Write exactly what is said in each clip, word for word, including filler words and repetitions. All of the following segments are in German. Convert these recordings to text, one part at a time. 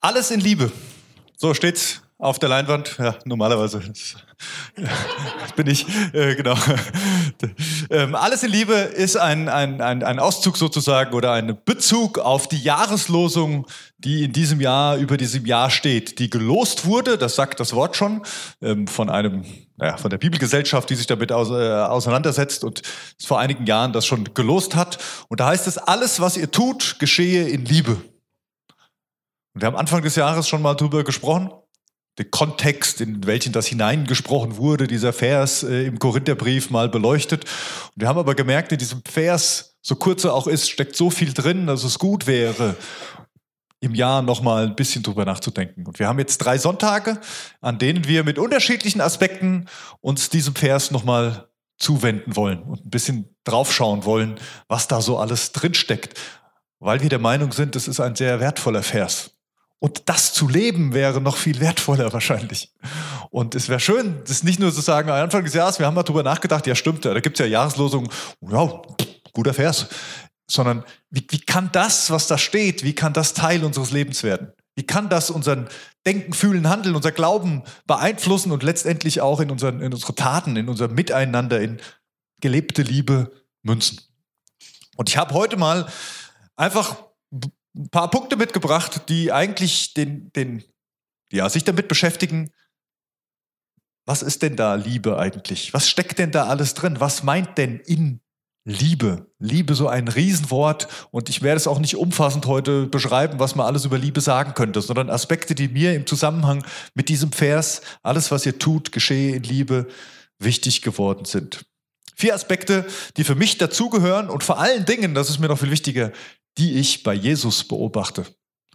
Alles in Liebe. So steht's auf der Leinwand. Ja, normalerweise bin ich, äh, genau. ähm, Alles in Liebe ist ein, ein, ein, ein Auszug sozusagen oder ein Bezug auf die Jahreslosung, die in diesem Jahr über diesem Jahr steht, die gelost wurde, das sagt das Wort schon, ähm, von einem, naja, von der Bibelgesellschaft, die sich damit aus, äh, auseinandersetzt und vor einigen Jahren das schon gelost hat. Und da heißt es, alles, was ihr tut, geschehe in Liebe. Und wir haben Anfang des Jahres schon mal drüber gesprochen, den Kontext, in welchen das hineingesprochen wurde, dieser Vers äh, im Korintherbrief mal beleuchtet. Und wir haben aber gemerkt, in diesem Vers, so kurz er auch ist, steckt so viel drin, dass es gut wäre, im Jahr noch mal ein bisschen drüber nachzudenken. Und wir haben jetzt drei Sonntage, an denen wir mit unterschiedlichen Aspekten uns diesem Vers noch mal zuwenden wollen und ein bisschen draufschauen wollen, was da so alles drinsteckt. Weil wir der Meinung sind, es ist ein sehr wertvoller Vers. Und das zu leben wäre noch viel wertvoller wahrscheinlich. Und es wäre schön, das nicht nur zu sagen, am Anfang des Jahres, wir haben mal drüber nachgedacht, ja stimmt, da gibt es ja Jahreslosungen, ja, guter Vers. Sondern wie, wie kann das, was da steht, wie kann das Teil unseres Lebens werden? Wie kann das unseren Denken, Fühlen, Handeln, unser Glauben beeinflussen und letztendlich auch in, unseren, in unsere Taten, in unser Miteinander, in gelebte Liebe münzen? Und ich habe heute mal einfach ein paar Punkte mitgebracht, die eigentlich den, den, ja, sich damit beschäftigen, was ist denn da Liebe eigentlich? Was steckt denn da alles drin? Was meint denn in Liebe? Liebe, so ein Riesenwort, und ich werde es auch nicht umfassend heute beschreiben, was man alles über Liebe sagen könnte, sondern Aspekte, die mir im Zusammenhang mit diesem Vers, alles was ihr tut, geschehe in Liebe, wichtig geworden sind. Vier Aspekte, die für mich dazugehören und vor allen Dingen, das ist mir noch viel wichtiger, die ich bei Jesus beobachte.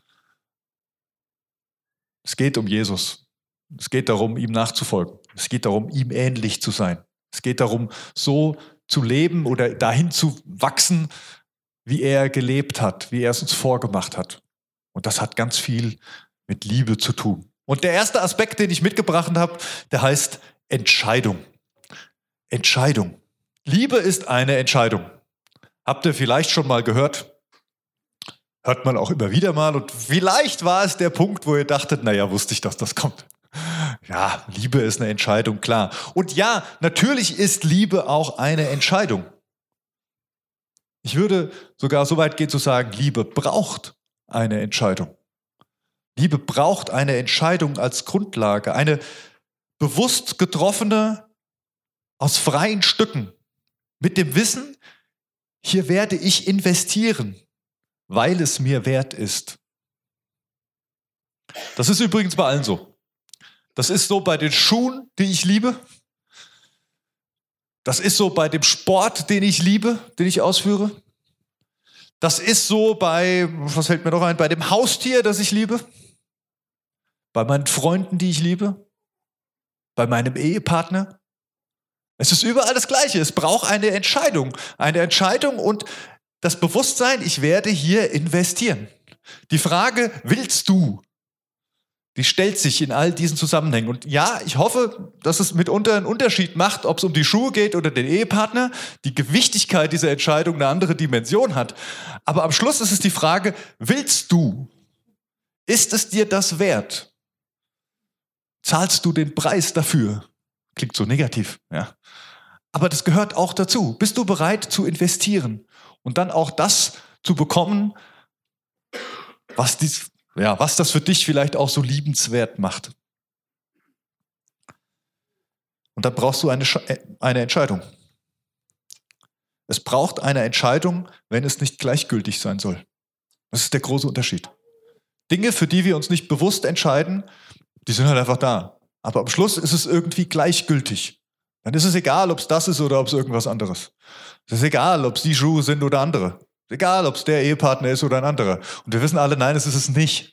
Es geht um Jesus. Es geht darum, ihm nachzufolgen. Es geht darum, ihm ähnlich zu sein. Es geht darum, so zu leben oder dahin zu wachsen, wie er gelebt hat, wie er es uns vorgemacht hat. Und das hat ganz viel mit Liebe zu tun. Und der erste Aspekt, den ich mitgebracht habe, der heißt Entscheidung. Entscheidung. Liebe ist eine Entscheidung. Habt ihr vielleicht schon mal gehört? Hört man auch immer wieder mal. Und vielleicht war es der Punkt, wo ihr dachtet, naja, wusste ich, dass das kommt. Ja, Liebe ist eine Entscheidung, klar. Und ja, natürlich ist Liebe auch eine Entscheidung. Ich würde sogar so weit gehen zu sagen, Liebe braucht eine Entscheidung. Liebe braucht eine Entscheidung als Grundlage, eine bewusst getroffene, aus freien Stücken, mit dem Wissen, hier werde ich investieren, weil es mir wert ist. Das ist übrigens bei allen so. Das ist so bei den Schuhen, die ich liebe. Das ist so bei dem Sport, den ich liebe, den ich ausführe. Das ist so bei, was fällt mir noch ein, bei dem Haustier, das ich liebe. Bei meinen Freunden, die ich liebe. Bei meinem Ehepartner. Es ist überall das Gleiche. Es braucht eine Entscheidung. Eine Entscheidung und das Bewusstsein, ich werde hier investieren. Die Frage, willst du? Die stellt sich in all diesen Zusammenhängen. Und ja, ich hoffe, dass es mitunter einen Unterschied macht, ob es um die Schuhe geht oder den Ehepartner. Die Gewichtigkeit dieser Entscheidung eine andere Dimension hat. Aber am Schluss ist es die Frage, willst du? Ist es dir das wert? Zahlst du den Preis dafür? Klingt so negativ, ja. Aber das gehört auch dazu. Bist du bereit zu investieren? Und dann auch das zu bekommen, was, dies, ja, was das für dich vielleicht auch so liebenswert macht. Und dann brauchst du eine, eine Entscheidung. Es braucht eine Entscheidung, wenn es nicht gleichgültig sein soll. Das ist der große Unterschied. Dinge, für die wir uns nicht bewusst entscheiden, die sind halt einfach da. Aber am Schluss ist es irgendwie gleichgültig. Dann ist es egal, ob es das ist oder ob es irgendwas anderes. Es ist egal, ob es die Schuhe sind oder andere. Es ist egal, ob es der Ehepartner ist oder ein anderer. Und wir wissen alle, nein, es ist es nicht.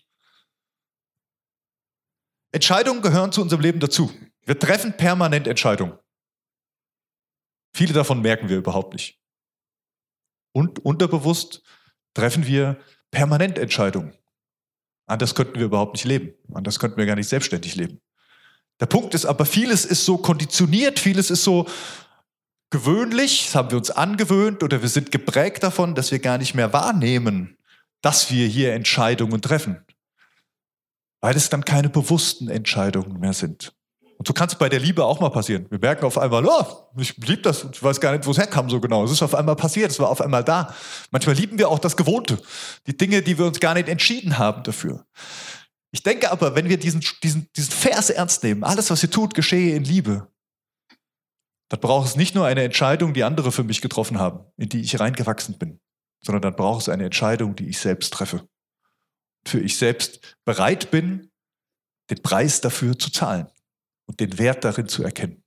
Entscheidungen gehören zu unserem Leben dazu. Wir treffen permanent Entscheidungen. Viele davon merken wir überhaupt nicht. Und unterbewusst treffen wir permanent Entscheidungen. Anders könnten wir überhaupt nicht leben. Anders könnten wir gar nicht selbstständig leben. Der Punkt ist aber, vieles ist so konditioniert, vieles ist so gewöhnlich, das haben wir uns angewöhnt oder wir sind geprägt davon, dass wir gar nicht mehr wahrnehmen, dass wir hier Entscheidungen treffen. weil es dann keine bewussten Entscheidungen mehr sind. Und so kann es bei der Liebe auch mal passieren. Wir merken auf einmal, oh, ich liebe das, ich weiß gar nicht, wo es herkam so genau. Es ist auf einmal passiert, es war auf einmal da. Manchmal lieben wir auch das Gewohnte, die Dinge, die wir uns gar nicht entschieden haben dafür. Ich denke aber, wenn wir diesen, diesen, diesen Vers ernst nehmen, alles, was ihr tut, geschehe in Liebe, dann braucht es nicht nur eine Entscheidung, die andere für mich getroffen haben, in die ich reingewachsen bin, sondern dann braucht es eine Entscheidung, die ich selbst treffe. Für ich selbst bereit bin, den Preis dafür zu zahlen und den Wert darin zu erkennen.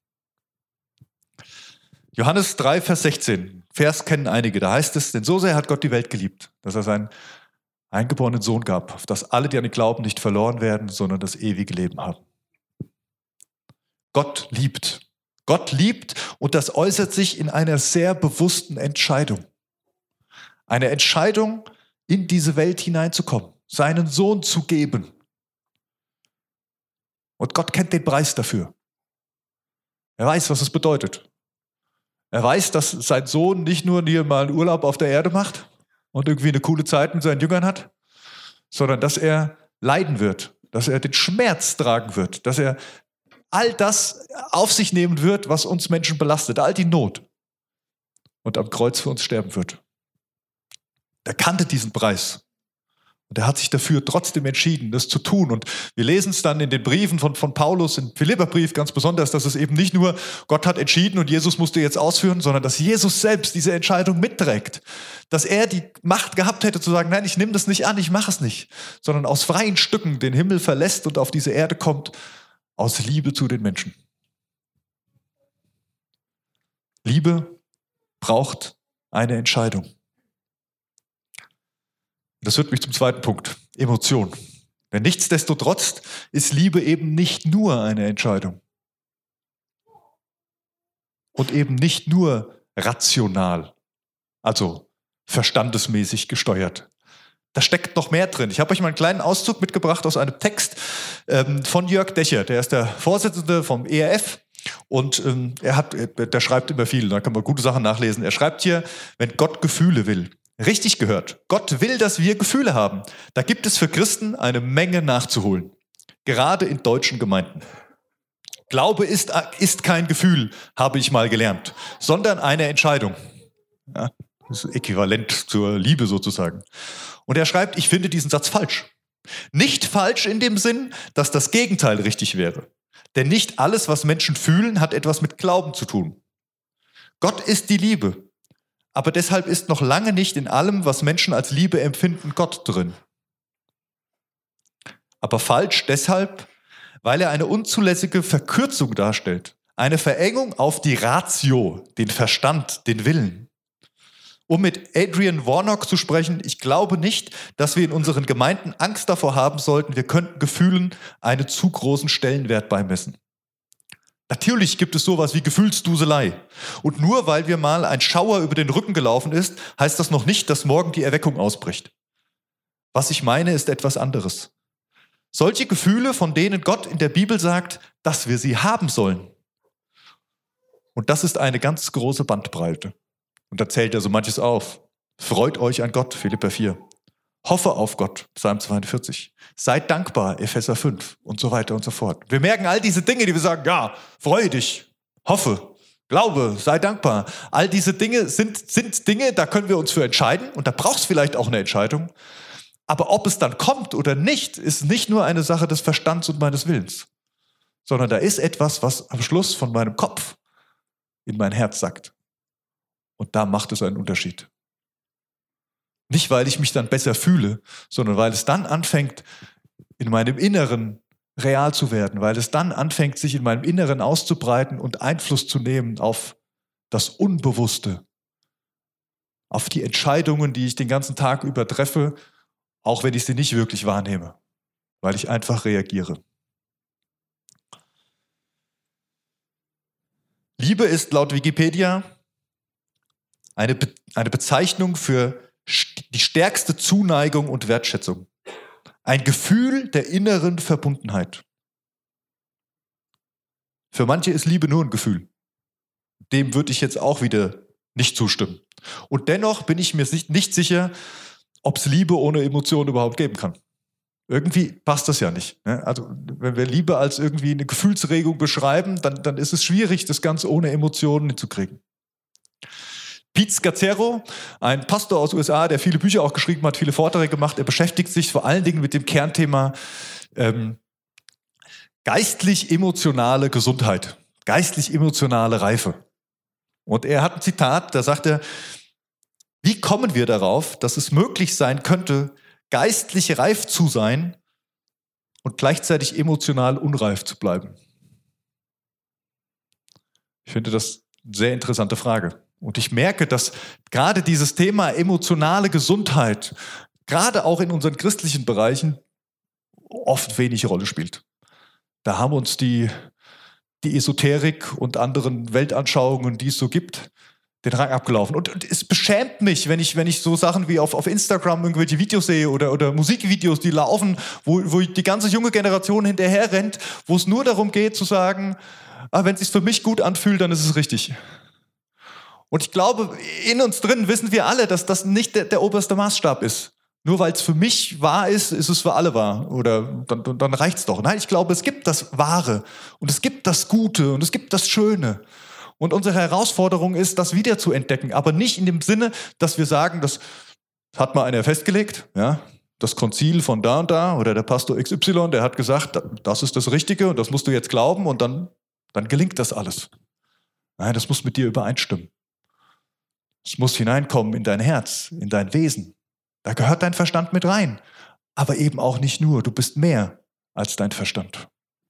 Johannes drei, Vers sechzehn, Vers kennen einige, da heißt es, denn so sehr hat Gott die Welt geliebt, dass er seinen eingeborenen Sohn gab, auf dass alle, die an ihn glauben, nicht verloren werden, sondern das ewige Leben haben. Gott liebt. Gott liebt und das äußert sich in einer sehr bewussten Entscheidung. Eine Entscheidung, in diese Welt hineinzukommen, seinen Sohn zu geben. Und Gott kennt den Preis dafür. Er weiß, was es bedeutet. Er weiß, dass sein Sohn nicht nur hier mal einen Urlaub auf der Erde macht und irgendwie eine coole Zeit mit seinen Jüngern hat, sondern dass er leiden wird, dass er den Schmerz tragen wird, dass er all das auf sich nehmen wird, was uns Menschen belastet, all die Not und am Kreuz für uns sterben wird. Er kannte diesen Preis. Und er hat sich dafür trotzdem entschieden, das zu tun. Und wir lesen es dann in den Briefen von, von Paulus, im Philipperbrief ganz besonders, dass es eben nicht nur Gott hat entschieden und Jesus musste jetzt ausführen, sondern dass Jesus selbst diese Entscheidung mitträgt. Dass er die Macht gehabt hätte zu sagen, nein, ich nehme das nicht an, ich mache es nicht. Sondern aus freien Stücken den Himmel verlässt und auf diese Erde kommt, aus Liebe zu den Menschen. Liebe braucht eine Entscheidung. Das führt mich zum zweiten Punkt, Emotion. Denn nichtsdestotrotz ist Liebe eben nicht nur eine Entscheidung. Und eben nicht nur rational, also verstandesmäßig gesteuert. Da steckt noch mehr drin. Ich habe euch mal einen kleinen Auszug mitgebracht aus einem Text ähm, von Jörg Dächer. Der ist der Vorsitzende vom E R F. Und ähm, er hat, der schreibt immer viel, da kann man gute Sachen nachlesen. Er schreibt hier, wenn Gott Gefühle will. Richtig gehört. Gott will, dass wir Gefühle haben. Da gibt es für Christen eine Menge nachzuholen. Gerade in deutschen Gemeinden. Glaube ist, ist kein Gefühl, habe ich mal gelernt, sondern eine Entscheidung. Ja, das ist äquivalent zur Liebe sozusagen. Und er schreibt, ich finde diesen Satz falsch. Nicht falsch in dem Sinn, dass das Gegenteil richtig wäre. Denn nicht alles, was Menschen fühlen, hat etwas mit Glauben zu tun. Gott ist die Liebe. Aber deshalb ist noch lange nicht in allem, was Menschen als Liebe empfinden, Gott drin. Aber falsch deshalb, weil er eine unzulässige Verkürzung darstellt. Eine Verengung auf die Ratio, den Verstand, den Willen. Um mit Adrian Warnock zu sprechen, ich glaube nicht, dass wir in unseren Gemeinden Angst davor haben sollten, wir könnten Gefühlen einen zu großen Stellenwert beimessen. Natürlich gibt es sowas wie Gefühlsduselei. Und nur weil wir mal ein Schauer über den Rücken gelaufen ist, heißt das noch nicht, dass morgen die Erweckung ausbricht. Was ich meine, ist etwas anderes. Solche Gefühle, von denen Gott in der Bibel sagt, dass wir sie haben sollen. Und das ist eine ganz große Bandbreite. Und da zählt er so manches auf. Freut euch an Gott, Philipper vier. Hoffe auf Gott, Psalm zweiundvierzig. Seid dankbar, Epheser fünf und so weiter und so fort. Wir merken all diese Dinge, die wir sagen, ja, freue dich, hoffe, glaube, sei dankbar. All diese Dinge sind, sind Dinge, da können wir uns für entscheiden und da braucht es vielleicht auch eine Entscheidung. Aber ob es dann kommt oder nicht, ist nicht nur eine Sache des Verstands und meines Willens, sondern da ist etwas, was am Schluss von meinem Kopf in mein Herz sagt. Und da macht es einen Unterschied. Nicht, weil ich mich dann besser fühle, sondern weil es dann anfängt, in meinem Inneren real zu werden, weil es dann anfängt, sich in meinem Inneren auszubreiten und Einfluss zu nehmen auf das Unbewusste, auf die Entscheidungen, die ich den ganzen Tag über treffe, auch wenn ich sie nicht wirklich wahrnehme, weil ich einfach reagiere. Liebe ist laut Wikipedia eine, Be- eine Bezeichnung für die stärkste Zuneigung und Wertschätzung. Ein Gefühl der inneren Verbundenheit. Für manche ist Liebe nur ein Gefühl. Dem würde ich jetzt auch wieder nicht zustimmen. Und dennoch bin ich mir nicht sicher, ob es Liebe ohne Emotionen überhaupt geben kann. Irgendwie passt das ja nicht. Ne? Also wenn wir Liebe als irgendwie eine Gefühlsregung beschreiben, dann, dann ist es schwierig, das Ganze ohne Emotionen hinzukriegen. Pete Scazzero, ein Pastor aus den U S A, der viele Bücher auch geschrieben hat, viele Vorträge gemacht, er beschäftigt sich vor allen Dingen mit dem Kernthema ähm, geistlich-emotionale Gesundheit, geistlich-emotionale Reife. Und er hat ein Zitat, da sagt er, wie kommen wir darauf, dass es möglich sein könnte, geistlich reif zu sein und gleichzeitig emotional unreif zu bleiben? Ich finde das eine sehr interessante Frage. Und ich merke, dass gerade dieses Thema emotionale Gesundheit, gerade auch in unseren christlichen Bereichen, oft wenig Rolle spielt. Da haben uns die, die Esoterik und anderen Weltanschauungen, die es so gibt, den Rang abgelaufen. Und, und es beschämt mich, wenn ich, wenn ich so Sachen wie auf, auf Instagram irgendwelche Videos sehe oder, oder Musikvideos, die laufen, wo, wo die ganze junge Generation hinterher rennt, wo es nur darum geht zu sagen, ah, wenn es sich für mich gut anfühlt, dann ist es richtig. Und ich glaube, in uns drin wissen wir alle, dass das nicht der, der oberste Maßstab ist. Nur weil es für mich wahr ist, ist es für alle wahr. Oder dann, dann reicht es doch. Nein, ich glaube, es gibt das Wahre und es gibt das Gute und es gibt das Schöne. Und unsere Herausforderung ist, das wieder zu entdecken. Aber nicht in dem Sinne, dass wir sagen, das hat mal einer festgelegt, ja, das Konzil von da und da oder der Pastor X Y, der hat gesagt, das ist das Richtige und das musst du jetzt glauben und dann, dann gelingt das alles. Nein, das muss mit dir übereinstimmen. Es muss hineinkommen in dein Herz, in dein Wesen. Da gehört dein Verstand mit rein. Aber eben auch nicht nur. Du bist mehr als dein Verstand.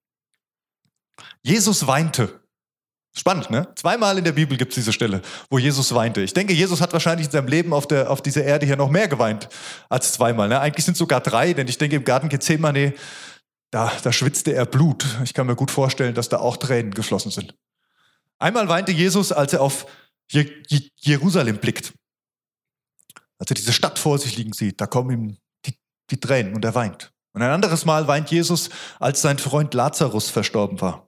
Jesus weinte. Spannend, ne? Zweimal in der Bibel gibt es diese Stelle, wo Jesus weinte. Ich denke, Jesus hat wahrscheinlich in seinem Leben auf, der, auf dieser Erde hier noch mehr geweint als zweimal. Ne? Eigentlich sind es sogar drei, denn ich denke, im Garten Gethsemane, da, da schwitzte er Blut. Ich kann mir gut vorstellen, dass da auch Tränen geflossen sind. Einmal weinte Jesus, als er auf Je- Je- Jerusalem blickt. Als er diese Stadt vor sich liegen sieht, da kommen ihm die, die Tränen und er weint. Und ein anderes Mal weint Jesus, als sein Freund Lazarus verstorben war.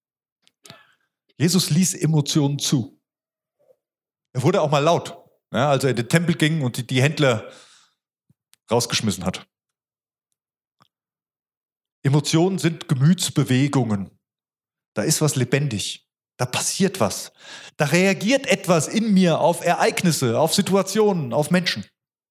Jesus ließ Emotionen zu. Er wurde auch mal laut, ja, als er in den Tempel ging und die, die Händler rausgeschmissen hat. Emotionen sind Gemütsbewegungen. Da ist was lebendig. Da passiert was. Da reagiert etwas in mir auf Ereignisse, auf Situationen, auf Menschen.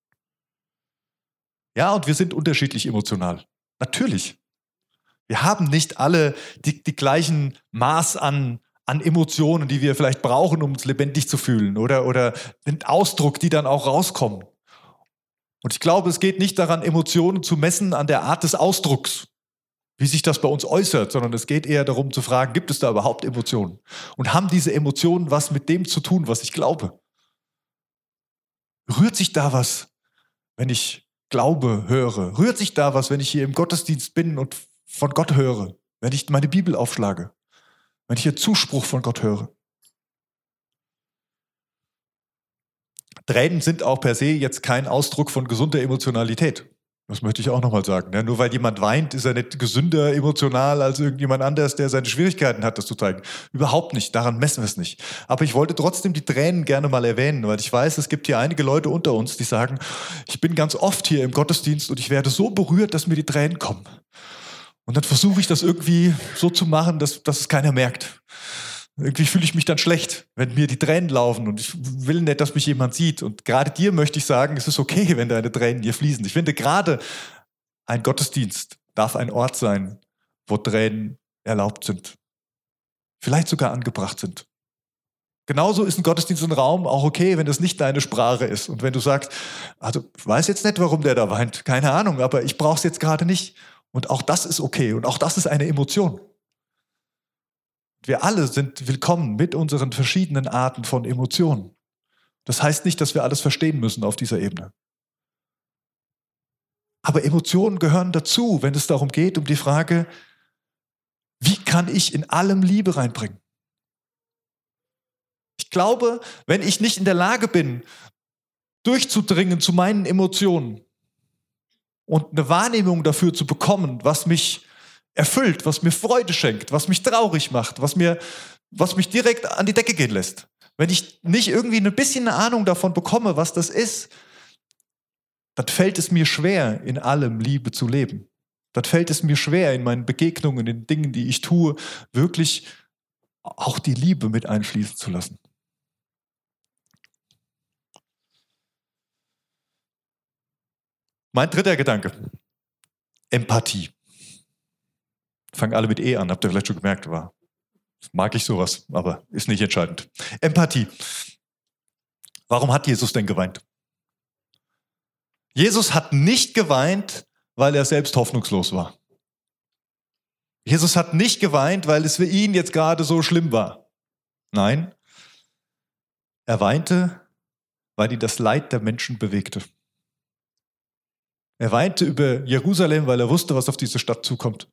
Ja, und wir sind unterschiedlich emotional. Natürlich. Wir haben nicht alle die, die gleichen Maß an, an Emotionen, die wir vielleicht brauchen, um uns lebendig zu fühlen oder, oder den Ausdruck, die dann auch rauskommen. Und ich glaube, es geht nicht daran, Emotionen zu messen an der Art des Ausdrucks, wie sich das bei uns äußert, sondern es geht eher darum zu fragen, gibt es da überhaupt Emotionen? Und haben diese Emotionen was mit dem zu tun, was ich glaube? Rührt sich da was, wenn ich Glaube höre? Rührt sich da was, wenn ich hier im Gottesdienst bin und von Gott höre? Wenn ich meine Bibel aufschlage? Wenn ich hier Zuspruch von Gott höre? Tränen sind auch per se jetzt kein Ausdruck von gesunder Emotionalität. Das möchte ich auch nochmal sagen. Ja, nur weil jemand weint, ist er nicht gesünder emotional als irgendjemand anders, der seine Schwierigkeiten hat, das zu zeigen. Überhaupt nicht, daran messen wir es nicht. Aber ich wollte trotzdem die Tränen gerne mal erwähnen, weil ich weiß, es gibt hier einige Leute unter uns, die sagen, ich bin ganz oft hier im Gottesdienst und ich werde so berührt, dass mir die Tränen kommen. Und dann versuche ich das irgendwie so zu machen, dass, dass es keiner merkt. Irgendwie fühle ich mich dann schlecht, wenn mir die Tränen laufen und ich will nicht, dass mich jemand sieht. Und gerade dir möchte ich sagen, es ist okay, wenn deine Tränen dir fließen. Ich finde, gerade ein Gottesdienst darf ein Ort sein, wo Tränen erlaubt sind. Vielleicht sogar angebracht sind. Genauso ist ein Gottesdienst ein Raum auch okay, wenn das nicht deine Sprache ist. Und wenn du sagst, also ich weiß jetzt nicht, warum der da weint, keine Ahnung, aber ich brauche es jetzt gerade nicht. Und auch das ist okay und auch das ist eine Emotion. Wir alle sind willkommen mit unseren verschiedenen Arten von Emotionen. Das heißt nicht, dass wir alles verstehen müssen auf dieser Ebene. Aber Emotionen gehören dazu, wenn es darum geht, um die Frage, wie kann ich in allem Liebe reinbringen? Ich glaube, wenn ich nicht in der Lage bin, durchzudringen zu meinen Emotionen und eine Wahrnehmung dafür zu bekommen, was mich erfüllt, was mir Freude schenkt, was mich traurig macht, was mir, was mich direkt an die Decke gehen lässt. Wenn ich nicht irgendwie ein bisschen eine Ahnung davon bekomme, was das ist, dann fällt es mir schwer, in allem Liebe zu leben. dann fällt es mir schwer, in meinen Begegnungen, in den Dingen, die ich tue, wirklich auch die Liebe mit einfließen zu lassen. Mein dritter Gedanke, Empathie. Fangen alle mit E an, habt ihr vielleicht schon gemerkt, war. Mag ich sowas, aber ist nicht entscheidend. Empathie. Warum hat Jesus denn geweint? Jesus hat nicht geweint, weil er selbst hoffnungslos war. Jesus hat nicht geweint, weil es für ihn jetzt gerade so schlimm war. Nein, er weinte, weil ihn das Leid der Menschen bewegte. Er weinte über Jerusalem, weil er wusste, was auf diese Stadt zukommt.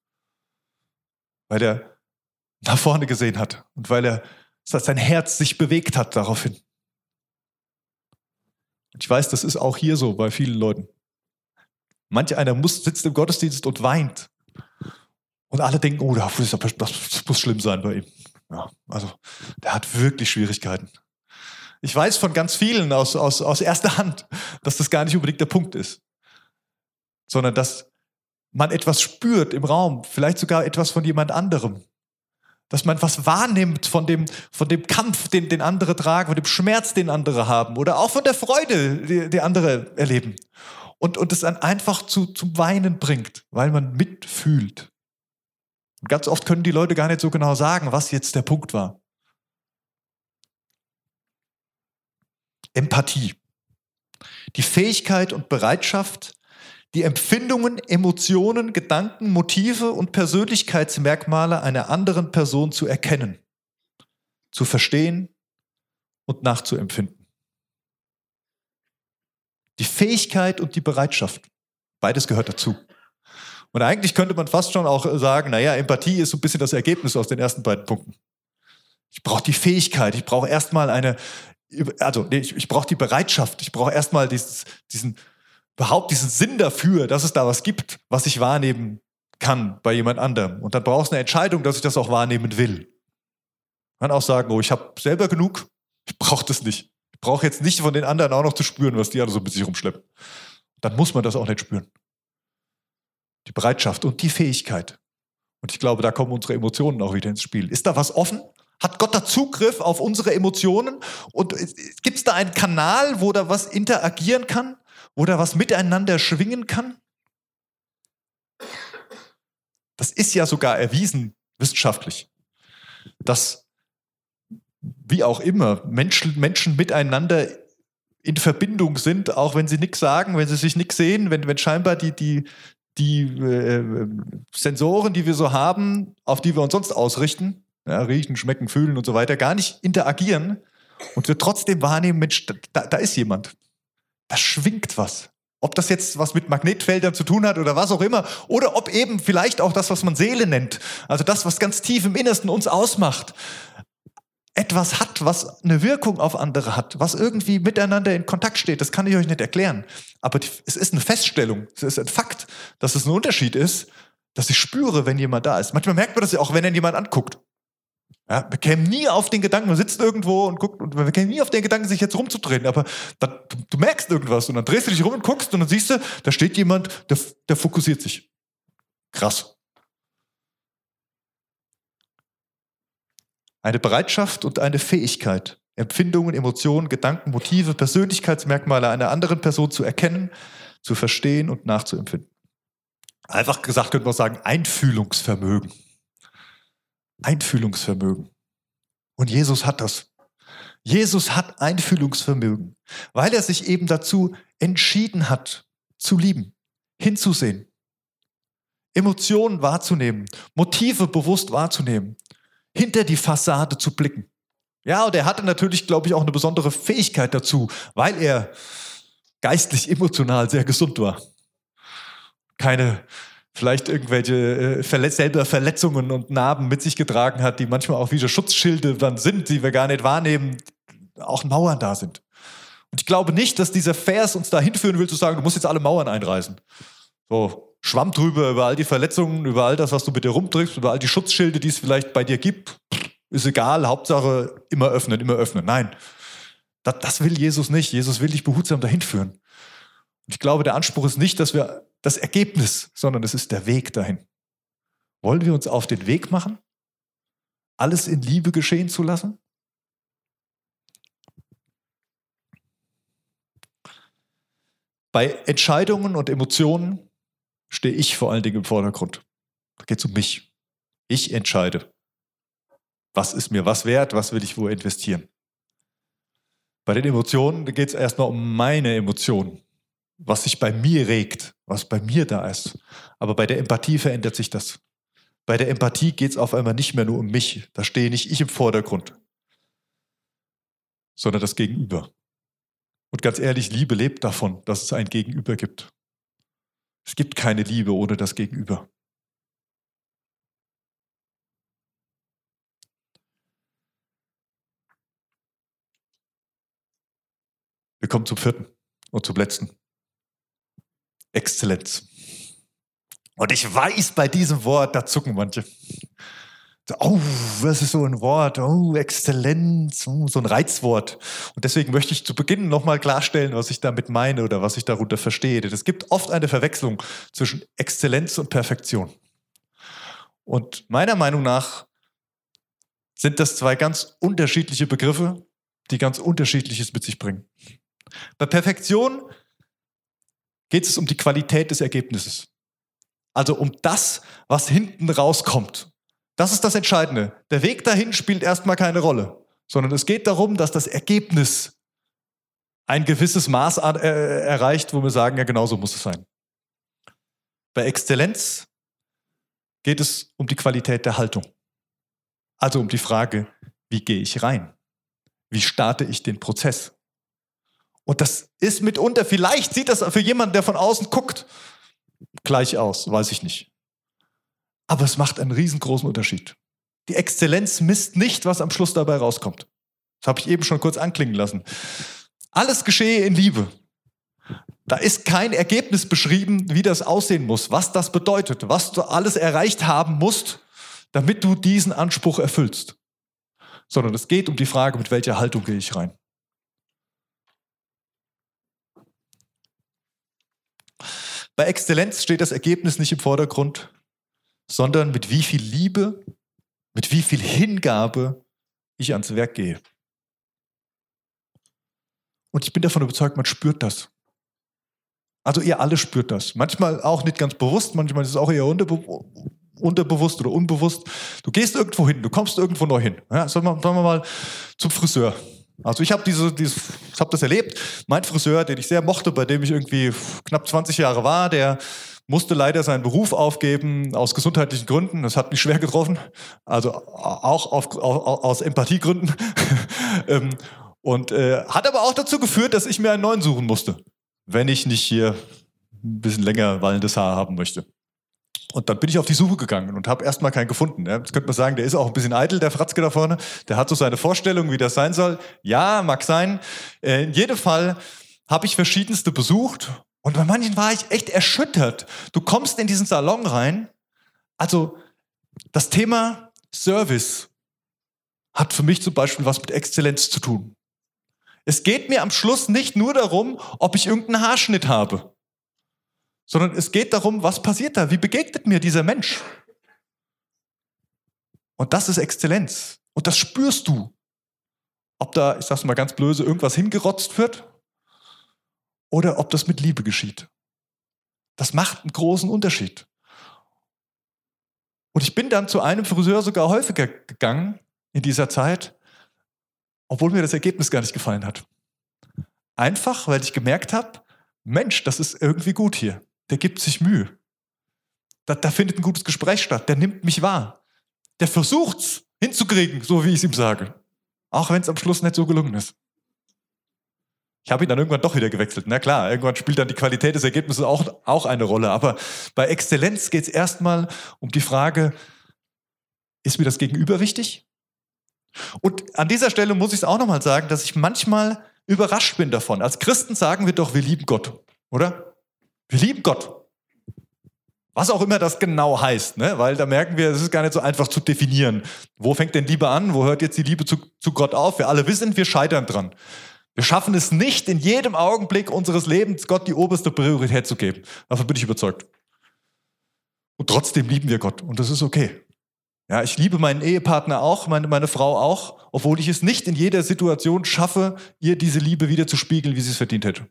Weil er nach vorne gesehen hat und weil er, dass sein Herz sich bewegt hat daraufhin. Und ich weiß, das ist auch hier so bei vielen Leuten. Manch einer muss, sitzt im Gottesdienst und weint. Und alle denken, oh, das muss schlimm sein bei ihm. Ja, also, der hat wirklich Schwierigkeiten. Ich weiß von ganz vielen aus, aus, aus erster Hand, dass das gar nicht unbedingt der Punkt ist. Sondern dass man etwas spürt im Raum, vielleicht sogar etwas von jemand anderem. Dass man was wahrnimmt von dem, von dem Kampf, den, den andere tragen, von dem Schmerz, den andere haben oder auch von der Freude, die, die andere erleben. Und, und es dann einfach zu, zum Weinen bringt, weil man mitfühlt. Und ganz oft können die Leute gar nicht so genau sagen, was jetzt der Punkt war. Empathie. Die Fähigkeit und Bereitschaft, die Empfindungen, Emotionen, Gedanken, Motive und Persönlichkeitsmerkmale einer anderen Person zu erkennen, zu verstehen und nachzuempfinden. Die Fähigkeit und die Bereitschaft, beides gehört dazu. Und eigentlich könnte man fast schon auch sagen, naja, Empathie ist so ein bisschen das Ergebnis aus den ersten beiden Punkten. Ich brauche die Fähigkeit, ich brauche erstmal eine, also nee, ich, ich brauche die Bereitschaft, ich brauche erstmal dieses, diesen überhaupt diesen Sinn dafür, dass es da was gibt, was ich wahrnehmen kann bei jemand anderem. Und dann braucht es eine Entscheidung, dass ich das auch wahrnehmen will. Man kann auch sagen, oh, ich habe selber genug, ich brauche das nicht. Ich brauche jetzt nicht von den anderen auch noch zu spüren, was die alle so mit sich rumschleppen. Dann muss man das auch nicht spüren. Die Bereitschaft und die Fähigkeit. Und ich glaube, da kommen unsere Emotionen auch wieder ins Spiel. Ist da was offen? Hat Gott da Zugriff auf unsere Emotionen? Und gibt es da einen Kanal, wo da was interagieren kann? Oder was miteinander schwingen kann? Das ist ja sogar erwiesen wissenschaftlich, dass, wie auch immer, Menschen, Menschen miteinander in Verbindung sind, auch wenn sie nichts sagen, wenn sie sich nichts sehen, wenn, wenn scheinbar die, die, die äh, Sensoren, die wir so haben, auf die wir uns sonst ausrichten, ja, riechen, schmecken, fühlen und so weiter, gar nicht interagieren und wir trotzdem wahrnehmen, Mensch, da, da ist jemand. Da schwingt was. Ob das jetzt was mit Magnetfeldern zu tun hat oder was auch immer. Oder ob eben vielleicht auch das, was man Seele nennt. Also das, was ganz tief im Innersten uns ausmacht. Etwas hat, was eine Wirkung auf andere hat. Was irgendwie miteinander in Kontakt steht. Das kann ich euch nicht erklären. Aber es ist eine Feststellung. Es ist ein Fakt, dass es ein Unterschied ist, dass ich spüre, wenn jemand da ist. Manchmal merkt man das ja auch, wenn er jemand anguckt. Ja, wir kämen nie auf den Gedanken, man sitzt irgendwo und guckt, und wir kämen nie auf den Gedanken, sich jetzt rumzudrehen, aber dann, du, du merkst irgendwas und dann drehst du dich rum und guckst und dann siehst du, da steht jemand, der, der fokussiert sich. Krass. Eine Bereitschaft und eine Fähigkeit, Empfindungen, Emotionen, Gedanken, Motive, Persönlichkeitsmerkmale einer anderen Person zu erkennen, zu verstehen und nachzuempfinden. Einfach gesagt könnte man sagen, Einfühlungsvermögen. Einfühlungsvermögen. Und Jesus hat das. Jesus hat Einfühlungsvermögen, weil er sich eben dazu entschieden hat, zu lieben, hinzusehen, Emotionen wahrzunehmen, Motive bewusst wahrzunehmen, hinter die Fassade zu blicken. Ja, und er hatte natürlich, glaube ich, auch eine besondere Fähigkeit dazu, weil er geistlich, emotional sehr gesund war. Keine vielleicht irgendwelche äh, Verletz- selber Verletzungen und Narben mit sich getragen hat, die manchmal auch wie so Schutzschilde dann sind, die wir gar nicht wahrnehmen, auch Mauern da sind. Und ich glaube nicht, dass dieser Vers uns dahin führen will, zu sagen, du musst jetzt alle Mauern einreißen. So, Schwamm drüber über all die Verletzungen, über all das, was du mit dir rumträgst, über all die Schutzschilde, die es vielleicht bei dir gibt. Ist egal, Hauptsache immer öffnen, immer öffnen. Nein, das, das will Jesus nicht. Jesus will dich behutsam dahin führen. Ich glaube, der Anspruch ist nicht, dass wir das Ergebnis, sondern es ist der Weg dahin. Wollen wir uns auf den Weg machen, alles in Liebe geschehen zu lassen? Bei Entscheidungen und Emotionen stehe ich vor allen Dingen im Vordergrund. Da geht es um mich. Ich entscheide. Was ist mir was wert? Was will ich wo investieren? Bei den Emotionen geht es erstmal um meine Emotionen. Was sich bei mir regt, was bei mir da ist. Aber bei der Empathie verändert sich das. Bei der Empathie geht es auf einmal nicht mehr nur um mich. Da stehe nicht ich im Vordergrund, sondern das Gegenüber. Und ganz ehrlich, Liebe lebt davon, dass es ein Gegenüber gibt. Es gibt keine Liebe ohne das Gegenüber. Wir kommen zum vierten und zum letzten. Exzellenz. Und ich weiß, bei diesem Wort, da zucken manche. Oh, das ist so ein Wort, oh, Exzellenz, oh, so ein Reizwort. Und deswegen möchte ich zu Beginn nochmal klarstellen, was ich damit meine oder was ich darunter verstehe. Denn es gibt oft eine Verwechslung zwischen Exzellenz und Perfektion. Und meiner Meinung nach sind das zwei ganz unterschiedliche Begriffe, die ganz Unterschiedliches mit sich bringen. Bei Perfektion geht es um die Qualität des Ergebnisses. Also um das, was hinten rauskommt. Das ist das Entscheidende. Der Weg dahin spielt erstmal keine Rolle, sondern es geht darum, dass das Ergebnis ein gewisses Maß äh, erreicht, wo wir sagen, ja, genau so muss es sein. Bei Exzellenz geht es um die Qualität der Haltung. Also um die Frage, wie gehe ich rein? Wie starte ich den Prozess? Und das ist mitunter, vielleicht sieht das für jemanden, der von außen guckt, gleich aus, weiß ich nicht. Aber es macht einen riesengroßen Unterschied. Die Exzellenz misst nicht, was am Schluss dabei rauskommt. Das habe ich eben schon kurz anklingen lassen. Alles geschehe in Liebe. Da ist kein Ergebnis beschrieben, wie das aussehen muss, was das bedeutet, was du alles erreicht haben musst, damit du diesen Anspruch erfüllst. Sondern es geht um die Frage, mit welcher Haltung gehe ich rein. Bei Exzellenz steht das Ergebnis nicht im Vordergrund, sondern mit wie viel Liebe, mit wie viel Hingabe ich ans Werk gehe. Und ich bin davon überzeugt, man spürt das. Also ihr alle spürt das. Manchmal auch nicht ganz bewusst, manchmal ist es auch eher unterbe- unterbewusst oder unbewusst. Du gehst irgendwo hin, du kommst irgendwo neu hin. Ja, sagen wir, sagen wir mal zum Friseur. Also ich habe diese, dieses, ich hab das erlebt. Mein Friseur, den ich sehr mochte, bei dem ich irgendwie knapp zwanzig Jahre war, der musste leider seinen Beruf aufgeben aus gesundheitlichen Gründen. Das hat mich schwer getroffen, also auch auf, auf, aus Empathiegründen. Und äh, hat aber auch dazu geführt, dass ich mir einen neuen suchen musste, wenn ich nicht hier ein bisschen länger wallendes Haar haben möchte. Und dann bin ich auf die Suche gegangen und habe erstmal keinen gefunden. Jetzt könnte man sagen, der ist auch ein bisschen eitel, der Fratzke da vorne. Der hat so seine Vorstellung, wie das sein soll. Ja, mag sein. In jedem Fall habe ich verschiedenste besucht. Und bei manchen war ich echt erschüttert. Du kommst in diesen Salon rein. Also das Thema Service hat für mich zum Beispiel was mit Exzellenz zu tun. Es geht mir am Schluss nicht nur darum, ob ich irgendeinen Haarschnitt habe, sondern es geht darum, was passiert da? Wie begegnet mir dieser Mensch? Und das ist Exzellenz. Und das spürst du. Ob da, ich sag's mal ganz böse, irgendwas hingerotzt wird oder ob das mit Liebe geschieht. Das macht einen großen Unterschied. Und ich bin dann zu einem Friseur sogar häufiger gegangen in dieser Zeit, obwohl mir das Ergebnis gar nicht gefallen hat. Einfach, weil ich gemerkt habe, Mensch, das ist irgendwie gut hier. Der gibt sich Mühe. Da, da findet ein gutes Gespräch statt. Der nimmt mich wahr. Der versucht's hinzukriegen, so wie ich es ihm sage. Auch wenn es am Schluss nicht so gelungen ist. Ich habe ihn dann irgendwann doch wieder gewechselt. Na klar, irgendwann spielt dann die Qualität des Ergebnisses auch, auch eine Rolle. Aber bei Exzellenz geht es erstmal um die Frage, ist mir das Gegenüber wichtig? Und an dieser Stelle muss ich es auch nochmal sagen, dass ich manchmal überrascht bin davon. Als Christen sagen wir doch, wir lieben Gott, oder? Wir lieben Gott. Was auch immer das genau heißt, ne? Weil da merken wir, es ist gar nicht so einfach zu definieren. Wo fängt denn Liebe an? Wo hört jetzt die Liebe zu, zu Gott auf? Wir alle wissen, wir scheitern dran. Wir schaffen es nicht, in jedem Augenblick unseres Lebens Gott die oberste Priorität zu geben. Davon bin ich überzeugt. Und trotzdem lieben wir Gott und das ist okay. Ja, ich liebe meinen Ehepartner auch, meine, meine Frau auch, obwohl ich es nicht in jeder Situation schaffe, ihr diese Liebe wieder zu spiegeln, wie sie es verdient hätte.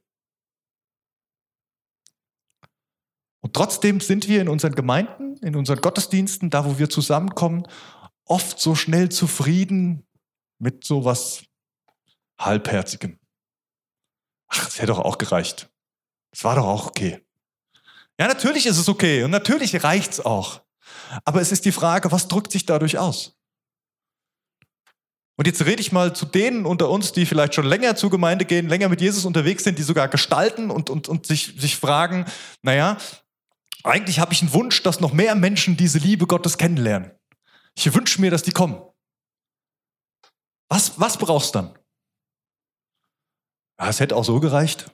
Und trotzdem sind wir in unseren Gemeinden, in unseren Gottesdiensten, da wo wir zusammenkommen, oft so schnell zufrieden mit sowas Halbherzigem. Ach, das hätte doch auch gereicht. Das war doch auch okay. Ja, natürlich ist es okay und natürlich reicht's auch. Aber es ist die Frage, was drückt sich dadurch aus? Und jetzt rede ich mal zu denen unter uns, die vielleicht schon länger zur Gemeinde gehen, länger mit Jesus unterwegs sind, die sogar gestalten und, und, und sich, sich fragen, naja, eigentlich habe ich einen Wunsch, dass noch mehr Menschen diese Liebe Gottes kennenlernen. Ich wünsche mir, dass die kommen. Was, was brauchst du dann? Ja, es hätte auch so gereicht.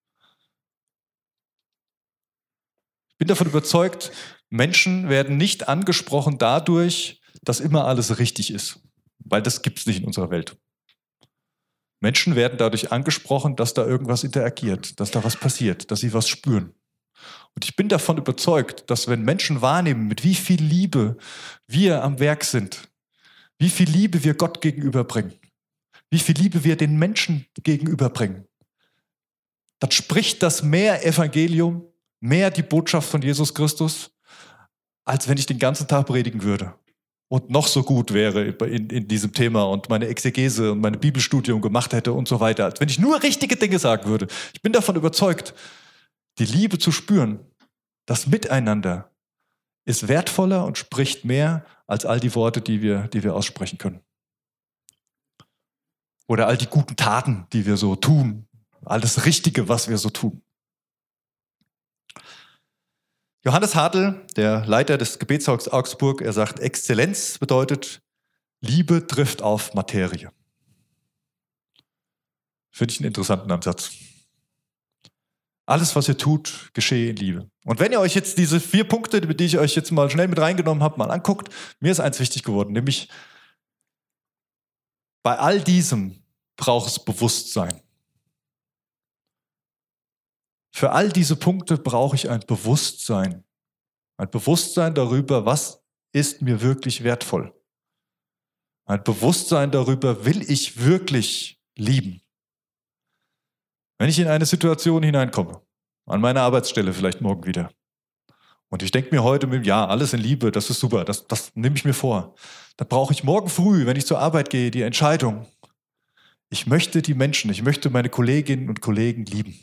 Ich bin davon überzeugt, Menschen werden nicht angesprochen dadurch, dass immer alles richtig ist. Weil das gibt es nicht in unserer Welt. Menschen werden dadurch angesprochen, dass da irgendwas interagiert, dass da was passiert, dass sie was spüren. Und ich bin davon überzeugt, dass wenn Menschen wahrnehmen, mit wie viel Liebe wir am Werk sind, wie viel Liebe wir Gott gegenüberbringen, wie viel Liebe wir den Menschen gegenüberbringen, dann spricht das mehr Evangelium, mehr die Botschaft von Jesus Christus, als wenn ich den ganzen Tag predigen würde und noch so gut wäre in, in diesem Thema und meine Exegese und meine Bibelstudium gemacht hätte und so weiter, als wenn ich nur richtige Dinge sagen würde. Ich bin davon überzeugt, die Liebe zu spüren, das Miteinander ist wertvoller und spricht mehr als all die Worte, die wir, die wir aussprechen können. Oder all die guten Taten, die wir so tun, all das Richtige, was wir so tun. Johannes Hartl, der Leiter des Gebetshauses Augsburg, er sagt, Exzellenz bedeutet, Liebe trifft auf Materie. Finde ich einen interessanten Ansatz. Alles, was ihr tut, geschehe in Liebe. Und wenn ihr euch jetzt diese vier Punkte, die ich euch jetzt mal schnell mit reingenommen habe, mal anguckt, mir ist eins wichtig geworden, nämlich bei all diesem braucht es Bewusstsein. Für all diese Punkte brauche ich ein Bewusstsein. Ein Bewusstsein darüber, was ist mir wirklich wertvoll. Ein Bewusstsein darüber, will ich wirklich lieben. Wenn ich in eine Situation hineinkomme, an meiner Arbeitsstelle vielleicht morgen wieder, und ich denke mir heute, ja, alles in Liebe, das ist super, das, das nehme ich mir vor, dann brauche ich morgen früh, wenn ich zur Arbeit gehe, die Entscheidung, ich möchte die Menschen, ich möchte meine Kolleginnen und Kollegen lieben.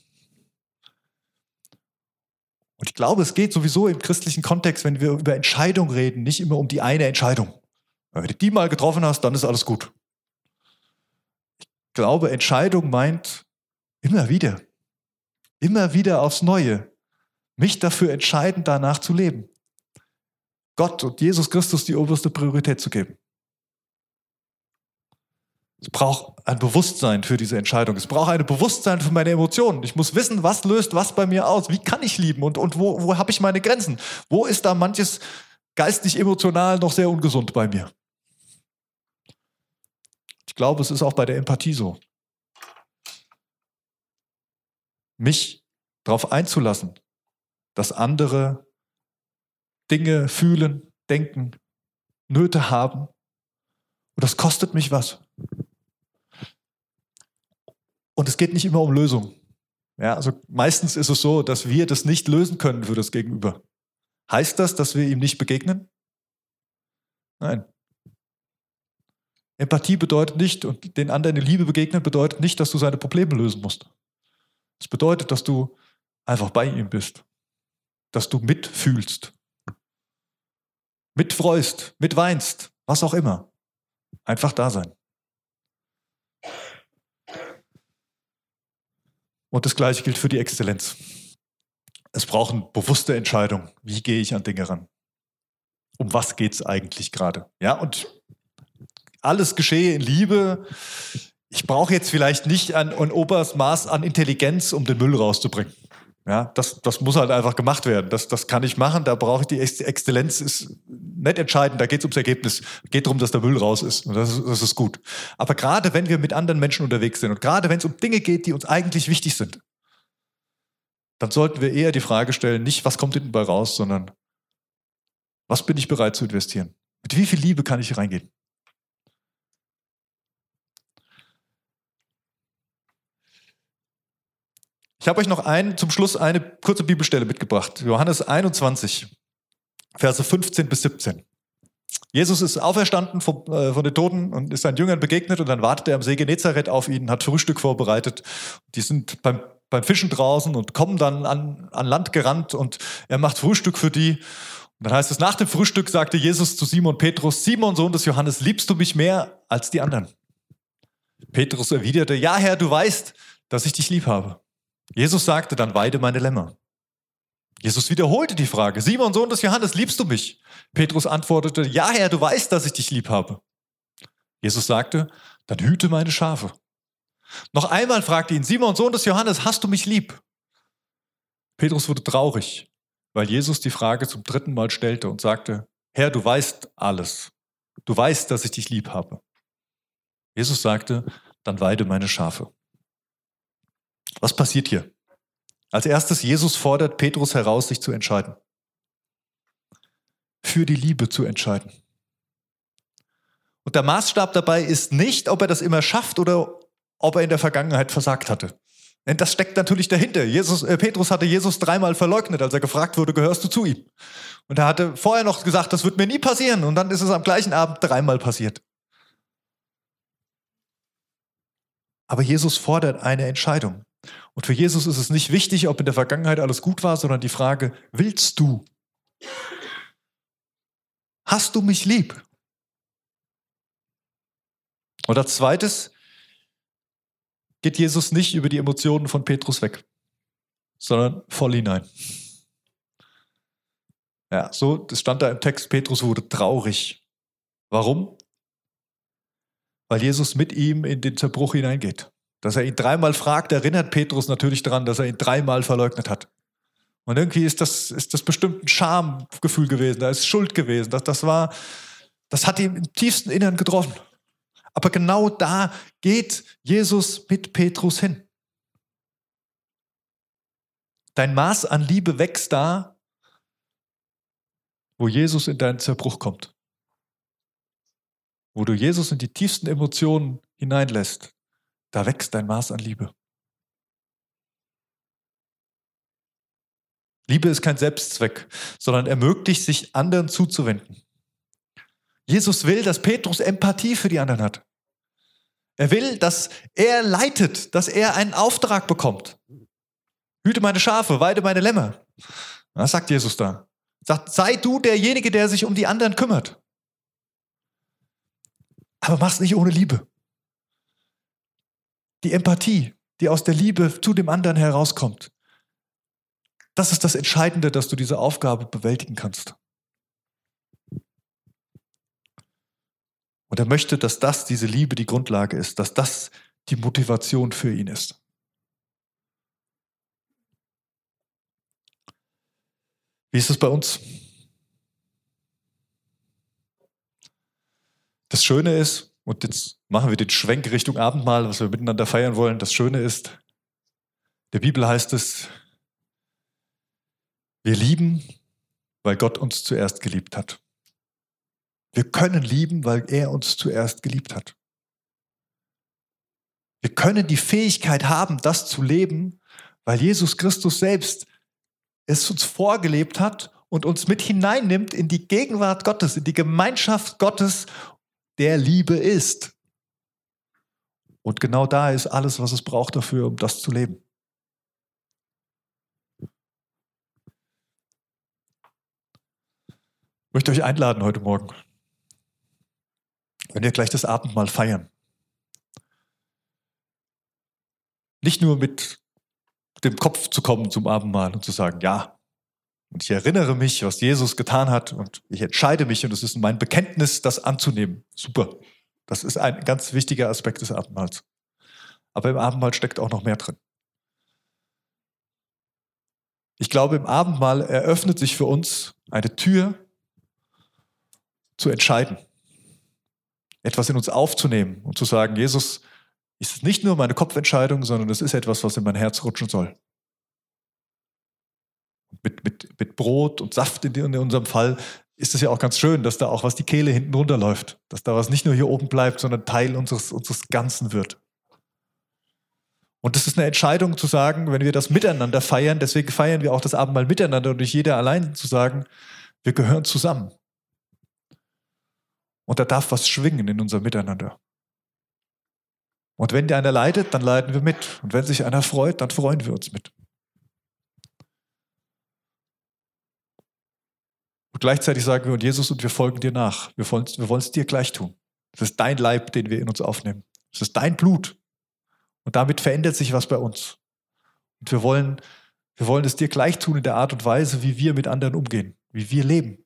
Und ich glaube, es geht sowieso im christlichen Kontext, wenn wir über Entscheidung reden, nicht immer um die eine Entscheidung. Wenn du die mal getroffen hast, dann ist alles gut. Ich glaube, Entscheidung meint immer wieder, immer wieder aufs Neue, mich dafür entscheiden, danach zu leben. Gott und Jesus Christus die oberste Priorität zu geben. Es braucht ein Bewusstsein für diese Entscheidung. Es braucht ein Bewusstsein für meine Emotionen. Ich muss wissen, was löst was bei mir aus. Wie kann ich lieben und, und wo, wo habe ich meine Grenzen? Wo ist da manches geistig, emotional noch sehr ungesund bei mir? Ich glaube, es ist auch bei der Empathie so. Mich darauf einzulassen, dass andere Dinge fühlen, denken, Nöte haben. Und das kostet mich was. Und es geht nicht immer um Lösungen. Ja, also meistens ist es so, dass wir das nicht lösen können für das Gegenüber. Heißt das, dass wir ihm nicht begegnen? Nein. Empathie bedeutet nicht, und den anderen in Liebe begegnen, bedeutet nicht, dass du seine Probleme lösen musst. Es bedeutet, dass du einfach bei ihm bist. Dass du mitfühlst. Mitfreust, mitweinst, was auch immer. Einfach da sein. Und das Gleiche gilt für die Exzellenz. Es brauchen bewusste Entscheidungen. Wie gehe ich an Dinge ran? Um was geht es eigentlich gerade? Ja, und alles geschehe in Liebe. Ich brauche jetzt vielleicht nicht ein, ein oberes Maß an Intelligenz, um den Müll rauszubringen. Ja, das, das muss halt einfach gemacht werden. Das, das kann ich machen. Da brauche ich die Exzellenz, ist nicht entscheidend, da geht es ums Ergebnis. Geht darum, dass der Müll raus ist. Und das ist, das ist gut. Aber gerade wenn wir mit anderen Menschen unterwegs sind und gerade wenn es um Dinge geht, die uns eigentlich wichtig sind, dann sollten wir eher die Frage stellen, nicht, was kommt hinten bei raus, sondern was bin ich bereit zu investieren? Mit wie viel Liebe kann ich hier reingehen? Ich habe euch noch ein, zum Schluss eine kurze Bibelstelle mitgebracht. Johannes einundzwanzig, Verse fünfzehn bis siebzehn. Jesus ist auferstanden von, äh, von den Toten und ist seinen Jüngern begegnet und dann wartet er am See Genezareth auf ihn, hat Frühstück vorbereitet. Die sind beim, beim Fischen draußen und kommen dann an, an Land gerannt und er macht Frühstück für die. Und dann heißt es, nach dem Frühstück sagte Jesus zu Simon Petrus, Simon, Sohn des Johannes, liebst du mich mehr als die anderen? Petrus erwiderte, ja Herr, du weißt, dass ich dich lieb habe. Jesus sagte, dann weide meine Lämmer. Jesus wiederholte die Frage, Simon, Sohn des Johannes, liebst du mich? Petrus antwortete, ja Herr, du weißt, dass ich dich lieb habe. Jesus sagte, dann hüte meine Schafe. Noch einmal fragte ihn, Simon, Sohn des Johannes, hast du mich lieb? Petrus wurde traurig, weil Jesus die Frage zum dritten Mal stellte und sagte, Herr, du weißt alles. Du weißt, dass ich dich lieb habe. Jesus sagte, dann weide meine Schafe. Was passiert hier? Als erstes, Jesus fordert Petrus heraus, sich zu entscheiden. Für die Liebe zu entscheiden. Und der Maßstab dabei ist nicht, ob er das immer schafft oder ob er in der Vergangenheit versagt hatte. Denn das steckt natürlich dahinter. Jesus, äh, Petrus hatte Jesus dreimal verleugnet, als er gefragt wurde, gehörst du zu ihm? Und er hatte vorher noch gesagt, das wird mir nie passieren. Und dann ist es am gleichen Abend dreimal passiert. Aber Jesus fordert eine Entscheidung. Und für Jesus ist es nicht wichtig, ob in der Vergangenheit alles gut war, sondern die Frage, willst du? Hast du mich lieb? Und als zweites geht Jesus nicht über die Emotionen von Petrus weg, sondern voll hinein. Ja, so, das stand da im Text, Petrus wurde traurig. Warum? Weil Jesus mit ihm in den Zerbruch hineingeht. Dass er ihn dreimal fragt, erinnert Petrus natürlich daran, dass er ihn dreimal verleugnet hat. Und irgendwie ist das, ist das bestimmt ein Schamgefühl gewesen, da ist Schuld gewesen. Das, das, war, das hat ihn im tiefsten Innern getroffen. Aber genau da geht Jesus mit Petrus hin. Dein Maß an Liebe wächst da, wo Jesus in deinen Zerbruch kommt. Wo du Jesus in die tiefsten Emotionen hineinlässt. Da wächst dein Maß an Liebe. Liebe ist kein Selbstzweck, sondern ermöglicht, sich anderen zuzuwenden. Jesus will, dass Petrus Empathie für die anderen hat. Er will, dass er leitet, dass er einen Auftrag bekommt. Hüte meine Schafe, weide meine Lämmer. Was sagt Jesus da? Er sagt, sei du derjenige, der sich um die anderen kümmert. Aber mach's nicht ohne Liebe. Die Empathie, die aus der Liebe zu dem anderen herauskommt, das ist das Entscheidende, dass du diese Aufgabe bewältigen kannst. Und er möchte, dass das, diese Liebe, die Grundlage ist, dass das die Motivation für ihn ist. Wie ist es bei uns? Das Schöne ist, und jetzt machen wir den Schwenk Richtung Abendmahl, was wir miteinander feiern wollen. Das Schöne ist, in der Bibel heißt es, wir lieben, weil Gott uns zuerst geliebt hat. Wir können lieben, weil er uns zuerst geliebt hat. Wir können die Fähigkeit haben, das zu leben, weil Jesus Christus selbst es uns vorgelebt hat und uns mit hineinnimmt in die Gegenwart Gottes, in die Gemeinschaft Gottes, der Liebe ist. Und genau da ist alles, was es braucht dafür, um das zu leben. Ich möchte euch einladen heute Morgen, wenn wir gleich das Abendmahl feiern. Nicht nur mit dem Kopf zu kommen zum Abendmahl und zu sagen, ja, und ich erinnere mich, was Jesus getan hat und ich entscheide mich und es ist mein Bekenntnis, das anzunehmen. Super. Das ist ein ganz wichtiger Aspekt des Abendmahls. Aber im Abendmahl steckt auch noch mehr drin. Ich glaube, im Abendmahl eröffnet sich für uns eine Tür, zu entscheiden, etwas in uns aufzunehmen und zu sagen, Jesus, ist es nicht nur meine Kopfentscheidung, sondern es ist etwas, was in mein Herz rutschen soll. Mit, mit, mit Brot und Saft in, in unserem Fall ist es ja auch ganz schön, dass da auch was die Kehle hinten runterläuft, dass da was nicht nur hier oben bleibt, sondern Teil unseres, unseres Ganzen wird. Und das ist eine Entscheidung zu sagen, wenn wir das miteinander feiern, deswegen feiern wir auch das Abendmahl miteinander und nicht jeder allein zu sagen, wir gehören zusammen. Und da darf was schwingen in unserem Miteinander. Und wenn dir einer leidet, dann leiden wir mit. Und wenn sich einer freut, dann freuen wir uns mit. Und gleichzeitig sagen wir, und Jesus, und wir folgen dir nach. Wir wollen, wir wollen es dir gleich tun. Es ist dein Leib, den wir in uns aufnehmen. Es ist dein Blut. Und damit verändert sich was bei uns. Und wir wollen, wir wollen es dir gleich tun in der Art und Weise, wie wir mit anderen umgehen, wie wir leben.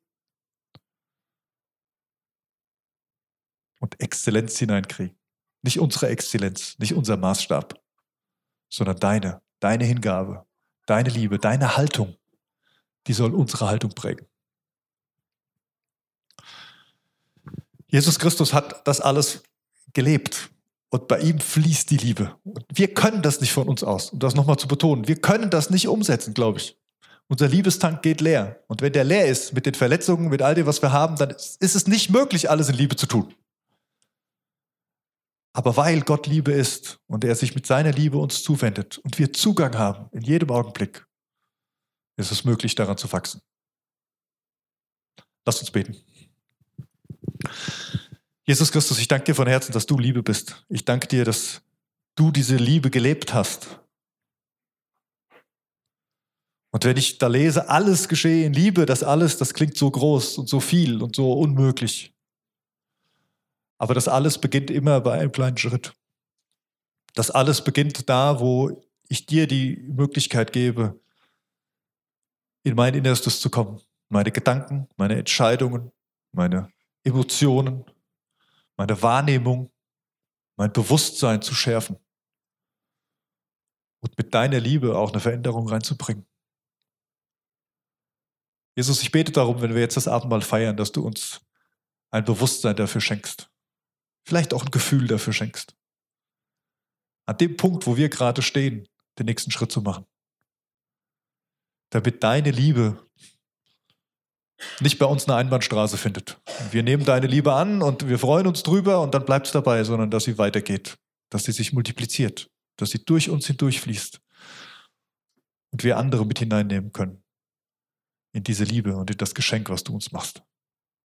Und Exzellenz hineinkriegen. Nicht unsere Exzellenz, nicht unser Maßstab, sondern deine, deine Hingabe, deine Liebe, deine Haltung, die soll unsere Haltung prägen. Jesus Christus hat das alles gelebt und bei ihm fließt die Liebe. Und wir können das nicht von uns aus, um das nochmal zu betonen, wir können das nicht umsetzen, glaube ich. Unser Liebestank geht leer. Und wenn der leer ist, mit den Verletzungen, mit all dem, was wir haben, dann ist es nicht möglich, alles in Liebe zu tun. Aber weil Gott Liebe ist und er sich mit seiner Liebe uns zuwendet und wir Zugang haben in jedem Augenblick, ist es möglich, daran zu wachsen. Lasst uns beten. Jesus Christus, ich danke dir von Herzen, dass du Liebe bist. Ich danke dir, dass du diese Liebe gelebt hast. Und wenn ich da lese, alles geschehe in Liebe, das alles, das klingt so groß und so viel und so unmöglich. Aber das alles beginnt immer bei einem kleinen Schritt. Das alles beginnt da, wo ich dir die Möglichkeit gebe, in mein Innerstes zu kommen. Meine Gedanken, meine Entscheidungen, meine Emotionen, meine Wahrnehmung, mein Bewusstsein zu schärfen. Und mit deiner Liebe auch eine Veränderung reinzubringen. Jesus, ich bete darum, wenn wir jetzt das Abendmahl feiern, dass du uns ein Bewusstsein dafür schenkst. Vielleicht auch ein Gefühl dafür schenkst. An dem Punkt, wo wir gerade stehen, den nächsten Schritt zu machen. Damit deine Liebe nicht bei uns eine Einbahnstraße findet. Wir nehmen deine Liebe an und wir freuen uns drüber und dann bleibt es dabei, sondern dass sie weitergeht, dass sie sich multipliziert, dass sie durch uns hindurchfließt und wir andere mit hineinnehmen können in diese Liebe und in das Geschenk, was du uns machst.